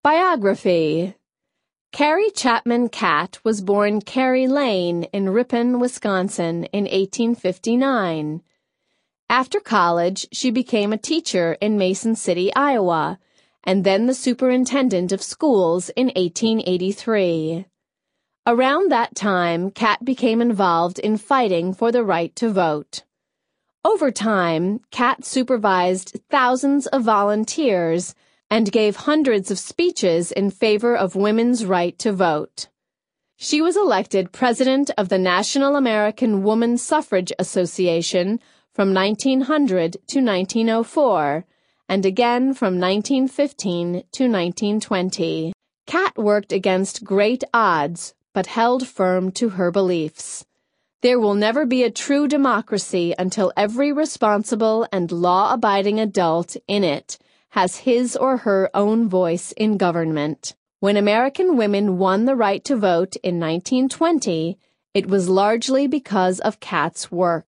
Biography. Carrie Chapman Catt was born Carrie Lane in Ripon, Wisconsin in 1859. After college, she became a teacher in Mason City, Iowa, and then the superintendent of schools in 1883. Around that time, Catt became involved in fighting for the right to vote. Over time, Catt supervised thousands of volunteers and gave hundreds of speeches in favor of women's right to vote. She was elected president of the National American Woman Suffrage Association from 1900 to 1904, and again from 1915 to 1920. Catt worked against great odds, but held firm to her beliefs. There will never be a true democracy until every responsible and law-abiding adult in it has his or her own voice in government. When American women won the right to vote in 1920, it was largely because of Catt's work.